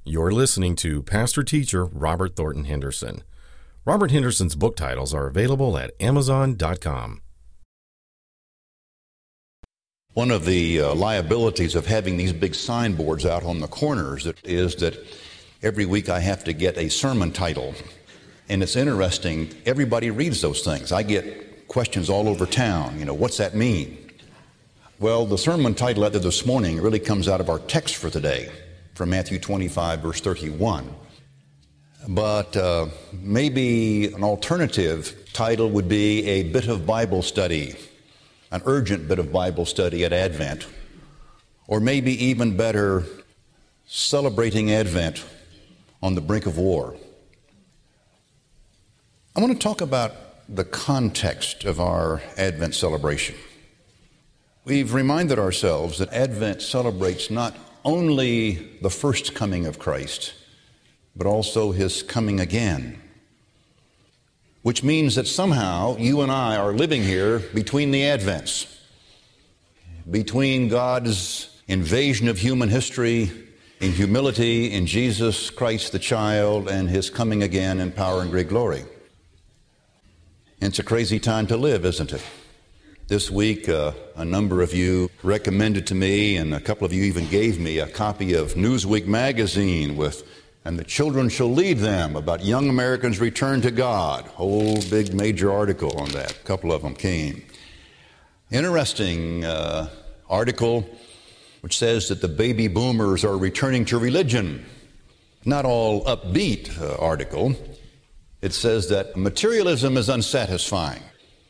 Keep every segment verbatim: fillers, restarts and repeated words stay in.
You're listening to Pastor Teacher Robert Thornton Henderson. Robert Henderson's book titles are available at amazon dot com. One of the uh, liabilities of having these big signboards out on the corners is that every week I have to get a sermon title. And it's interesting, everybody reads those things. I get questions all over town, you know, what's that mean? Well, the sermon title out there this morning really comes out of our text for today, from Matthew twenty-five, verse thirty-one. But uh, maybe an alternative title would be a bit of Bible study, an urgent bit of Bible study at Advent, or maybe even better, celebrating Advent on the brink of war. I want to talk about the context of our Advent celebration. We've reminded ourselves that Advent celebrates not only the first coming of Christ, but also His coming again, which means that somehow you and I are living here between the Advents, between God's invasion of human history in humility in Jesus Christ the child and His coming again in power and great glory. And it's a crazy time to live, isn't it? This week, uh, a number of you recommended to me, and a couple of you even gave me a copy of Newsweek magazine with "And the Children Shall Lead Them," about young Americans' return to God. Whole big major article on that. A couple of them came. Interesting uh, article which says that the baby boomers are returning to religion. Not all upbeat uh, article. It says that materialism is unsatisfying.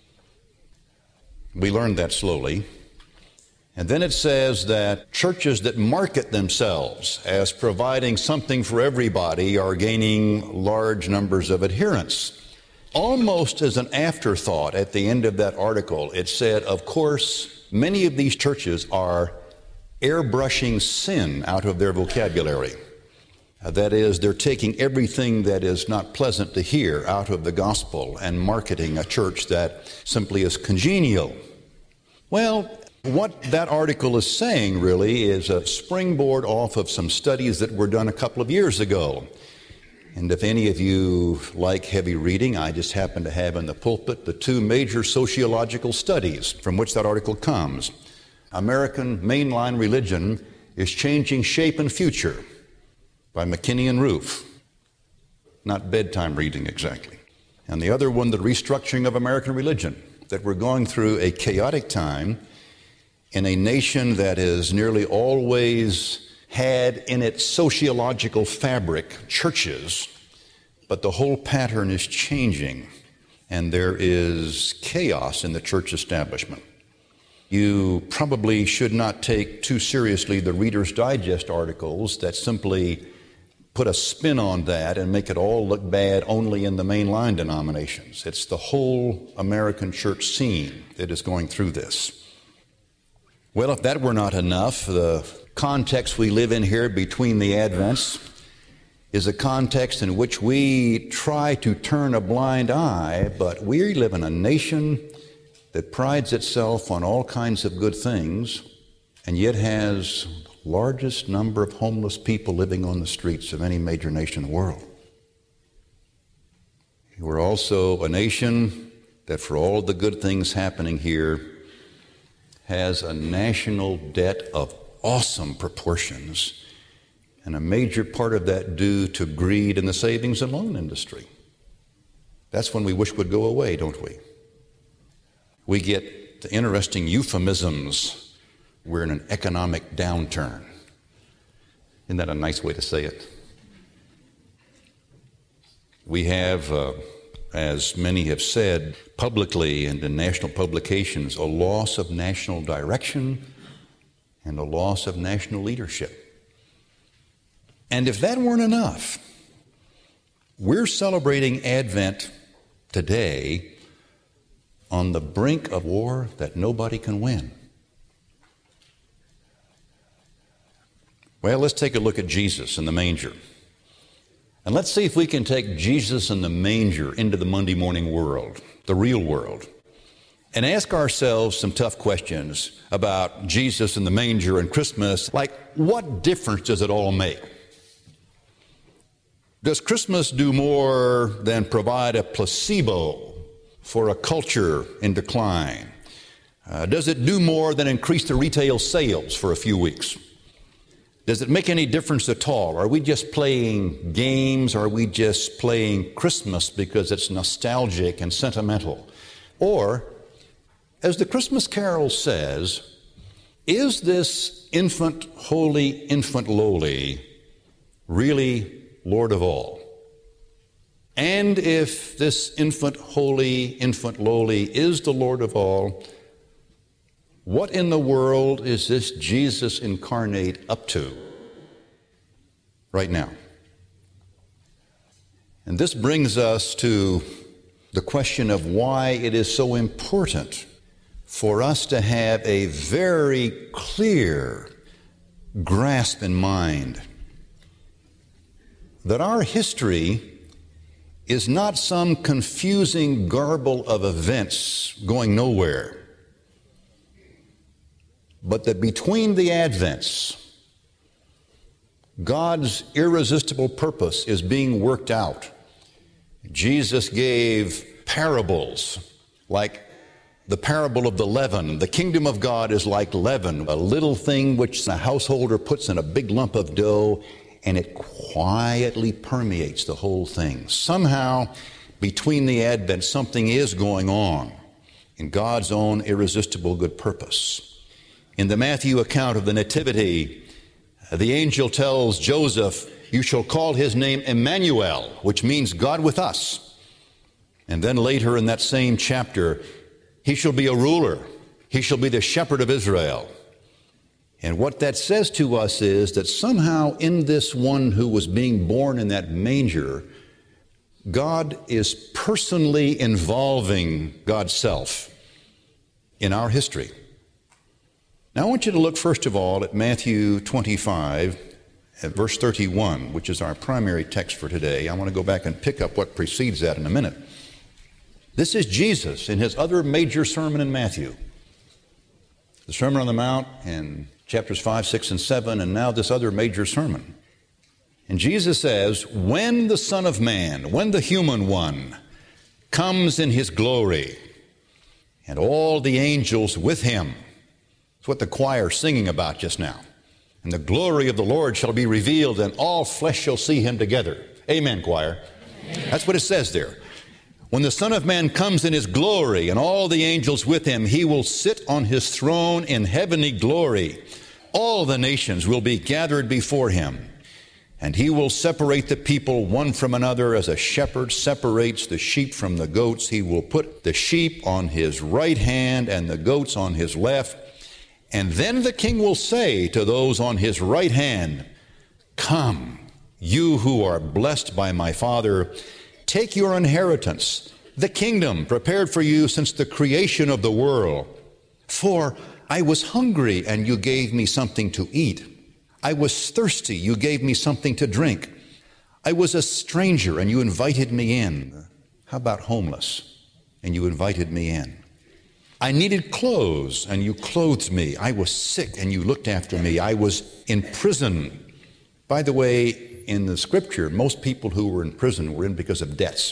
We learned that slowly. And then it says that churches that market themselves as providing something for everybody are gaining large numbers of adherents. Almost as an afterthought at the end of that article, it said, of course, many of these churches are airbrushing sin out of their vocabulary. That is, they're taking everything that is not pleasant to hear out of the gospel and marketing a church that simply is congenial. Well, what that article is saying really is a springboard off of some studies that were done a couple of years ago. And if any of you like heavy reading, I just happen to have in the pulpit the two major sociological studies from which that article comes. American Mainline Religion is Changing Shape and Future by McKinney and Roof. Not bedtime reading exactly. And the other one, The Restructuring of American Religion, that we're going through a chaotic time in a nation that has nearly always had in its sociological fabric churches, but the whole pattern is changing, and there is chaos in the church establishment. You probably should not take too seriously the Reader's Digest articles that simply put a spin on that and make it all look bad only in the mainline denominations. It's the whole American church scene that is going through this. Well, if that were not enough, the context we live in here between the Advents is a context in which we try to turn a blind eye, but we live in a nation that prides itself on all kinds of good things and yet has the largest number of homeless people living on the streets of any major nation in the world. We're also a nation that, for all the good things happening here, has a national debt of awesome proportions, and a major part of that due to greed in the savings and loan industry. That's when we wish would go away, don't we? We get the interesting euphemisms. We're in an economic downturn. Isn't that a nice way to say it? We have, uh, as many have said publicly and in national publications, a loss of national direction and a loss of national leadership. And if that weren't enough, we're celebrating Advent today on the brink of war that nobody can win. Well, let's take a look at Jesus in the manger. And let's see if we can take Jesus in the manger into the Monday morning world, the real world, and ask ourselves some tough questions about Jesus in the manger and Christmas, like what difference does it all make? Does Christmas do more than provide a placebo for a culture in decline? Uh, does it do more than increase the retail sales for a few weeks? Does it make any difference at all? Are we just playing games? Or are we just playing Christmas because it's nostalgic and sentimental? Or, as the Christmas carol says, is this infant holy, infant lowly really Lord of all? And if this infant holy, infant lowly is the Lord of all, what in the world is this Jesus incarnate up to right now? And this brings us to the question of why it is so important for us to have a very clear grasp in mind that our history is not some confusing garble of events going nowhere, but that between the Advents, God's irresistible purpose is being worked out. Jesus gave parables like the parable of the leaven. The kingdom of God is like leaven, a little thing which a householder puts in a big lump of dough, and it quietly permeates the whole thing. Somehow, between the Advent, something is going on in God's own irresistible good purpose. In the Matthew account of the Nativity, the angel tells Joseph, "You shall call his name Emmanuel," which means God with us. And then later in that same chapter, he shall be a ruler. He shall be the shepherd of Israel. And what that says to us is that somehow in this one who was being born in that manger, God is personally involving God's self in our history. Now I want you to look first of all at Matthew twenty-five, at verse thirty-one, which is our primary text for today. I want to go back and pick up what precedes that in a minute. This is Jesus in his other major sermon in Matthew. The Sermon on the Mount in chapters five, six, and seven, and now this other major sermon. And Jesus says, when the Son of Man, when the human one, comes in his glory, and all the angels with him, that's what the choir is singing about just now. And the glory of the Lord shall be revealed, and all flesh shall see him together. Amen, choir. Amen. That's what it says there. When the Son of Man comes in his glory and all the angels with him, he will sit on his throne in heavenly glory. All the nations will be gathered before him, and he will separate the people one from another as a shepherd separates the sheep from the goats. He will put the sheep on his right hand and the goats on his left. And then the king will say to those on his right hand, "Come, you who are blessed by my Father, take your inheritance, the kingdom prepared for you since the creation of the world. For I was hungry, and you gave me something to eat. I was thirsty, you gave me something to drink. I was a stranger, and you invited me in." How about homeless? And you invited me in. "I needed clothes, and you clothed me. I was sick, and you looked after me. I was in prison." By the way, in the scripture, most people who were in prison were in because of debts.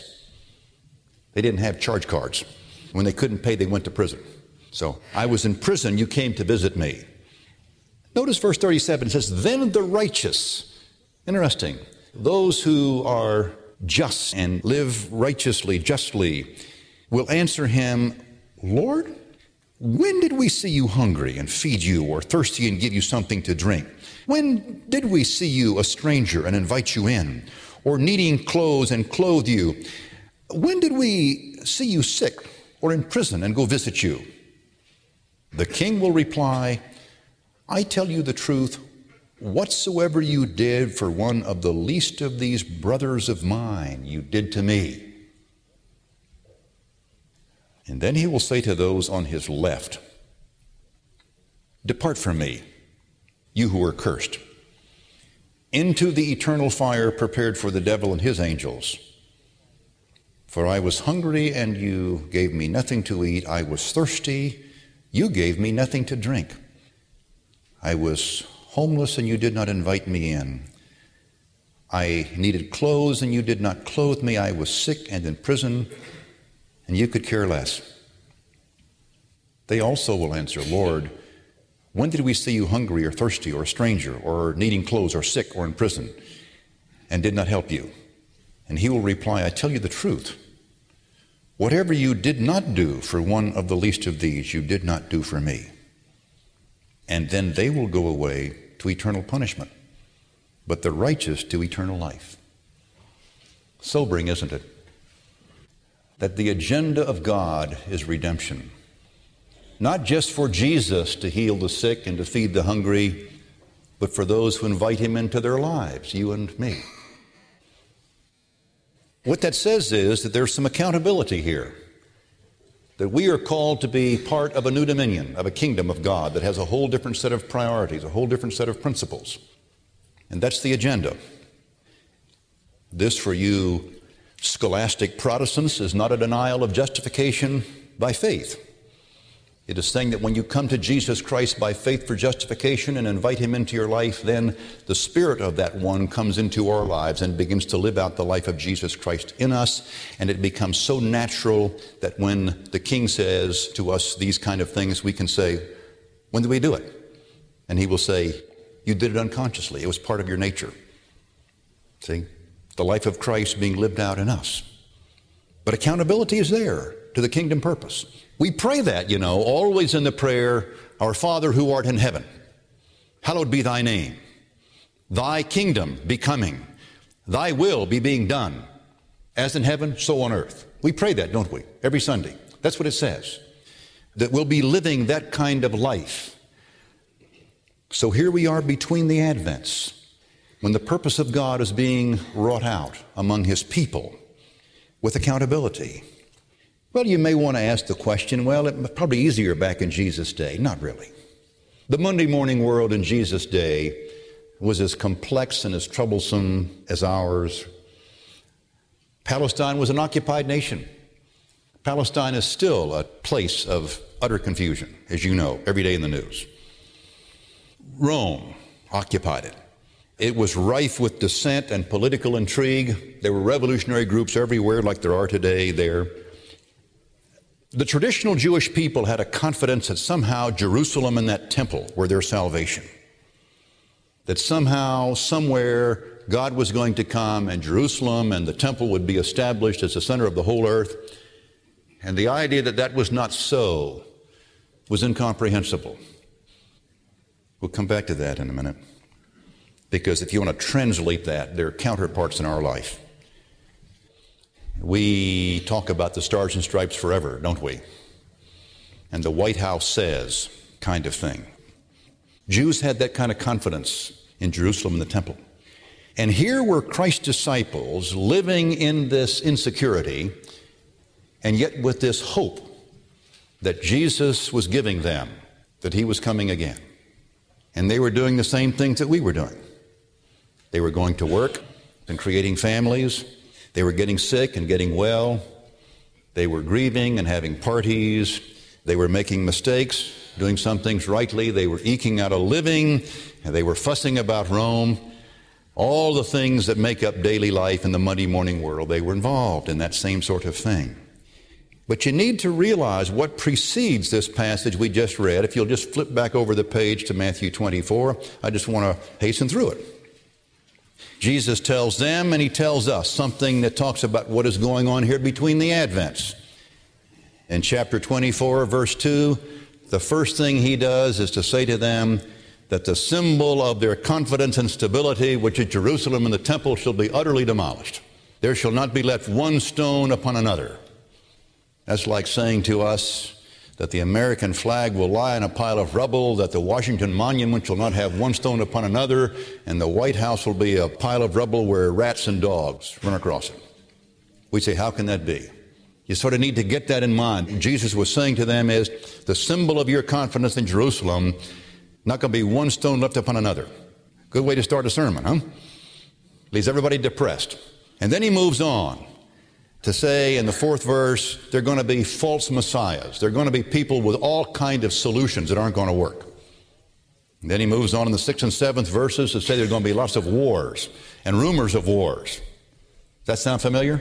They didn't have charge cards. When they couldn't pay, they went to prison. So, I was in prison, you came to visit me. Notice verse thirty-seven, it says, "Then the righteous," interesting, those who are just and live righteously, justly, will answer him, "Lord, when did we see you hungry and feed you, or thirsty and give you something to drink? When did we see you a stranger and invite you in, or needing clothes and clothe you? When did we see you sick or in prison and go visit you?" The king will reply, "I tell you the truth, whatsoever you did for one of the least of these brothers of mine, you did to me." And then he will say to those on his left, "Depart from me, you who are cursed, into the eternal fire prepared for the devil and his angels. For I was hungry, and you gave me nothing to eat. I was thirsty, you gave me nothing to drink. I was homeless, and you did not invite me in. I needed clothes, and you did not clothe me. I was sick and in prison, and you could care less. They also will answer, Lord, when did we see you hungry or thirsty or a stranger or needing clothes or sick or in prison and did not help you? And he will reply, I tell you the truth. Whatever you did not do for one of the least of these, you did not do for me. And then they will go away to eternal punishment, but the righteous to eternal life. Sobering, isn't it? That the agenda of God is redemption. Not just for Jesus to heal the sick and to feed the hungry, but for those who invite him into their lives, you and me. What that says is that there's some accountability here, that we are called to be part of a new dominion, of a kingdom of God that has a whole different set of priorities, a whole different set of principles. And that's the agenda. This, for you scholastic Protestants, is not a denial of justification by faith. It is saying that when you come to Jesus Christ by faith for justification and invite him into your life, then the Spirit of that one comes into our lives and begins to live out the life of Jesus Christ in us. And it becomes so natural that when the King says to us these kind of things, we can say, when did we do it? And he will say, you did it unconsciously. It was part of your nature. See? The life of Christ being lived out in us. But accountability is there to the kingdom purpose. We pray that, you know, always in the prayer, our Father who art in heaven, hallowed be thy name. Thy kingdom be coming. Thy will be being done, as in heaven, so on earth. We pray that, don't we? Every Sunday. That's what it says. That we'll be living that kind of life. So here we are between the Advents, when the purpose of God is being wrought out among his people with accountability. Well, you may want to ask the question, well, it was probably easier back in Jesus' day. Not really. The Monday morning world in Jesus' day was as complex and as troublesome as ours. Palestine was an occupied nation. Palestine is still a place of utter confusion, as you know, every day in the news. Rome occupied it. It was rife with dissent and political intrigue. There were revolutionary groups everywhere like there are today there. The traditional Jewish people had a confidence that somehow Jerusalem and that temple were their salvation. That somehow, somewhere, God was going to come and Jerusalem and the temple would be established as the center of the whole earth. And the idea that that was not so was incomprehensible. We'll come back to that in a minute. Because if you want to translate that, there are counterparts in our life. We talk about the stars and stripes forever, don't we? And the White House says kind of thing. Jews had that kind of confidence in Jerusalem and the temple. And here were Christ's disciples living in this insecurity, and yet with this hope that Jesus was giving them, that he was coming again. And they were doing the same things that we were doing. They were going to work and creating families. They were getting sick and getting well. They were grieving and having parties. They were making mistakes, doing some things rightly. They were eking out a living, and they were fussing about Rome. All the things that make up daily life in the Monday morning world, they were involved in that same sort of thing. But you need to realize what precedes this passage we just read. If you'll just flip back over the page to Matthew twenty-four, I just want to hasten through it. Jesus tells them and he tells us something that talks about what is going on here between the Advents. In chapter twenty-four, verse two, the first thing he does is to say to them that the symbol of their confidence and stability, which is Jerusalem and the temple, shall be utterly demolished. There shall not be left one stone upon another. That's like saying to us that the American flag will lie in a pile of rubble, that the Washington Monument shall not have one stone upon another, and the White House will be a pile of rubble where rats and dogs run across it. We say, how can that be? You sort of need to get that in mind. What Jesus was saying to them is, the symbol of your confidence in Jerusalem, not going to be one stone left upon another. Good way to start a sermon, huh? Leaves everybody depressed. And then he moves on to say in the fourth verse, they're going to be false messiahs. They're going to be people with all kinds of solutions that aren't going to work. And then he moves on in the sixth and seventh verses to say there's going to be lots of wars and rumors of wars. Does that sound familiar?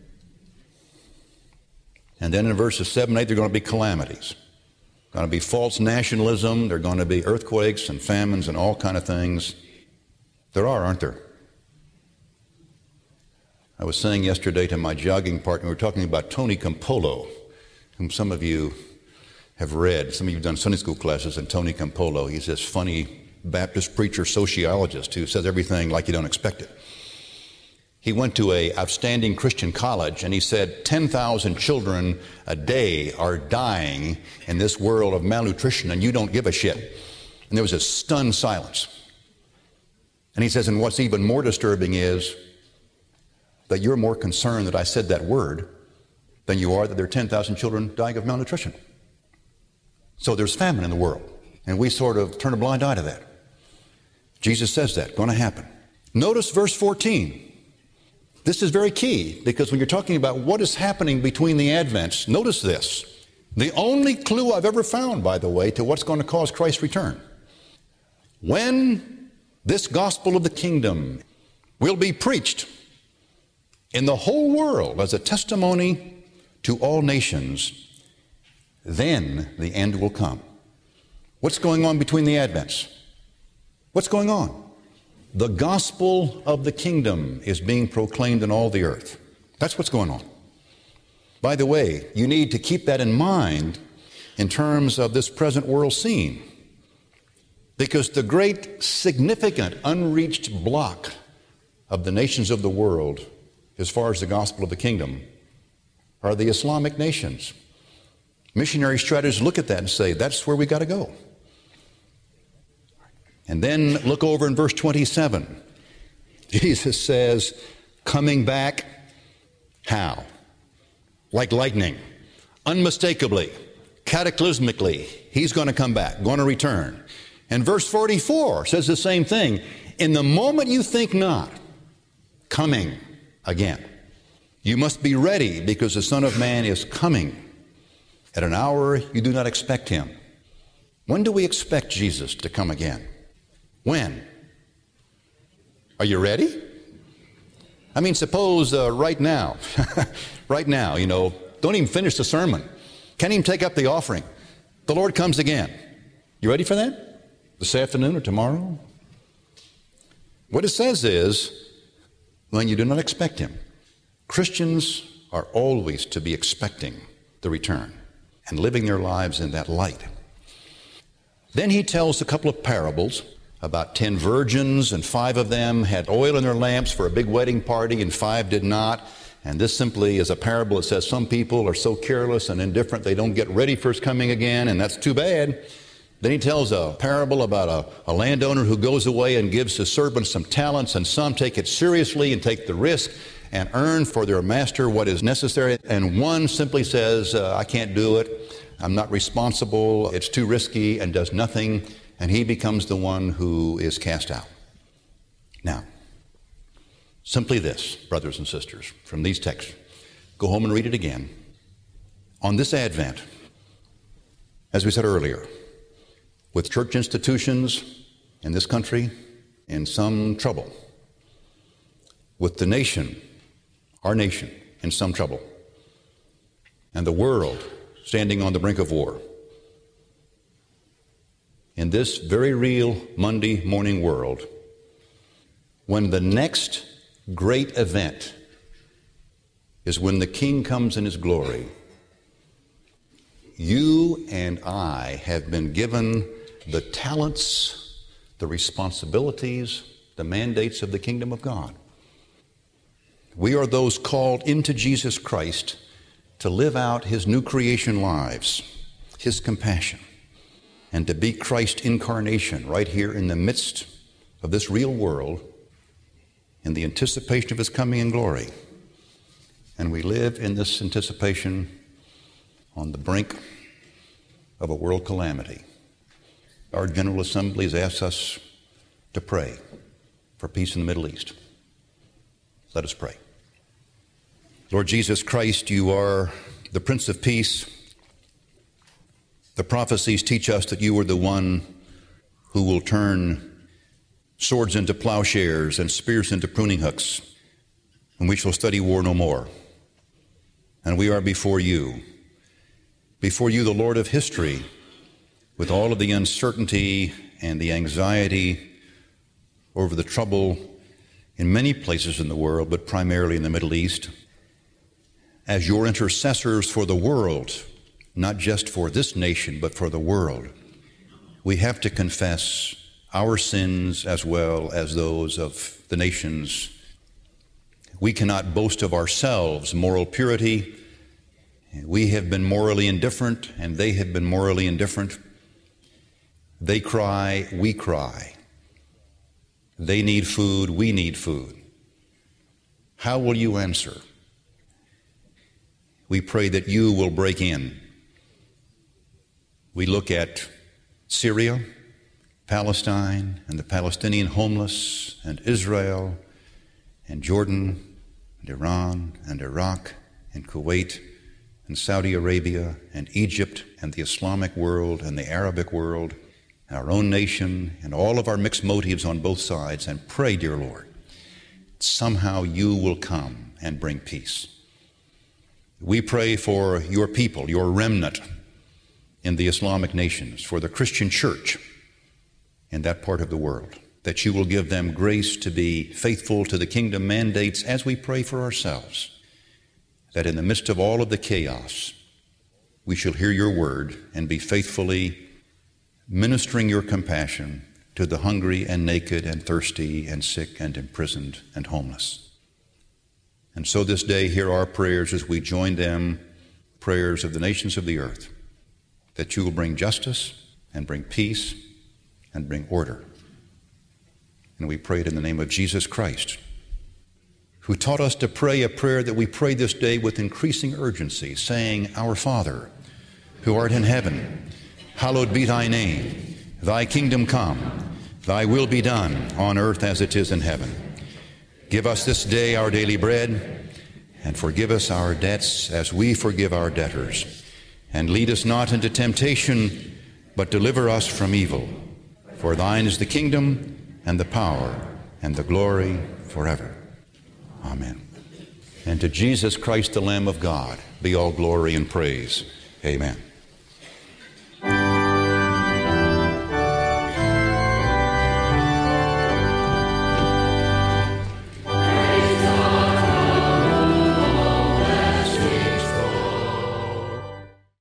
And then in verses seven and eight, there are going to be calamities. Going to be false nationalism. There are going to be earthquakes and famines and all kind of things. There are, aren't there? I was saying yesterday to my jogging partner, we were talking about Tony Campolo, whom some of you have read. Some of you have done Sunday school classes on Tony Campolo. He's this funny Baptist preacher sociologist who says everything like you don't expect it. He went to an outstanding Christian college and he said ten thousand children a day are dying in this world of malnutrition and you don't give a shit. And there was a stunned silence. And he says, and what's even more disturbing is that you're more concerned that I said that word than you are that there are ten thousand children dying of malnutrition. So there's famine in the world, and we sort of turn a blind eye to that. Jesus says that, going to happen. Notice verse fourteen. This is very key, because when you're talking about what is happening between the advents, notice this. The only clue I've ever found, by the way, to what's going to cause Christ's return. When this gospel of the kingdom will be preached in the whole world as a testimony to all nations, then the end will come. What's going on between the advents? What's going on? The gospel of the kingdom is being proclaimed in all the earth. That's what's going on. By the way, you need to keep that in mind in terms of this present world scene, because the great, significant, unreached block of the nations of the world, as far as the gospel of the kingdom, are the Islamic nations. Missionary strategists look at that and say, that's where we got to go. And then look over in verse twenty-seven. Jesus says, coming back, how? Like lightning, unmistakably, cataclysmically, he's going to come back, going to return. And verse forty-four says the same thing. In the moment you think not, coming again. You must be ready, because the Son of Man is coming at an hour you do not expect him. When do we expect Jesus to come again? When? Are you ready? I mean, suppose uh, right now, right now, you know, don't even finish the sermon. Can't even take up the offering. The Lord comes again. You ready for that? This afternoon or tomorrow? What it says is, when you do not expect him. Christians are always to be expecting the return and living their lives in that light. Then he tells a couple of parables about ten virgins, and five of them had oil in their lamps for a big wedding party, and five did not. And this simply is a parable that says some people are so careless and indifferent they don't get ready for his coming again, and that's too bad. Then he tells a parable about a, a landowner who goes away and gives his servants some talents, and some take it seriously and take the risk and earn for their master what is necessary. And one simply says, uh, I can't do it. I'm not responsible. It's too risky, and does nothing. And he becomes the one who is cast out. Now, simply this, brothers and sisters, from these texts. Go home and read it again. On this Advent, as we said earlier, with church institutions in this country in some trouble, with the nation, our nation, in some trouble, and the world standing on the brink of war, in this very real Monday morning world, when the next great event is when the King comes in his glory, you and I have been given the talents, the responsibilities, the mandates of the kingdom of God. We are those called into Jesus Christ to live out his new creation lives, his compassion, and to be Christ's incarnation right here in the midst of this real world in the anticipation of his coming in glory. And we live in this anticipation on the brink of a world calamity. Our General Assembly has asked us to pray for peace in the Middle East. Let us pray. Lord Jesus Christ, you are the Prince of Peace. The prophecies teach us that you are the one who will turn swords into plowshares and spears into pruning hooks, and we shall study war no more. And we are before you, before you, the Lord of history, with all of the uncertainty and the anxiety over the trouble in many places in the world, but primarily in the Middle East, as your intercessors for the world, not just for this nation, but for the world. We have to confess our sins as well as those of the nations. We cannot boast of ourselves moral purity. We have been morally indifferent, and they have been morally indifferent. They cry, we cry. They need food, we need food. How will you answer? We pray that you will break in. We look at Syria, Palestine, and the Palestinian homeless, and Israel, and Jordan, and Iran, and Iraq, and Kuwait, and Saudi Arabia, and Egypt, and the Islamic world, and the Arabic world, our own nation, and all of our mixed motives on both sides, and pray, dear Lord, somehow you will come and bring peace. We pray for your people, your remnant in the Islamic nations, for the Christian church in that part of the world, that you will give them grace to be faithful to the kingdom mandates as we pray for ourselves, that in the midst of all of the chaos, we shall hear your word and be faithfully ministering your compassion to the hungry and naked and thirsty and sick and imprisoned and homeless. And so this day, hear our prayers as we join them, prayers of the nations of the earth, that you will bring justice and bring peace and bring order. And we pray it in the name of Jesus Christ, who taught us to pray a prayer that we pray this day with increasing urgency, saying, Our Father, who art in heaven, hallowed be thy name. Thy kingdom come, thy will be done on earth as it is in heaven. Give us this day our daily bread, and forgive us our debts as we forgive our debtors. And lead us not into temptation, but deliver us from evil. For thine is the kingdom, and the power, and the glory forever. Amen. And to Jesus Christ, the Lamb of God, be all glory and praise. Amen.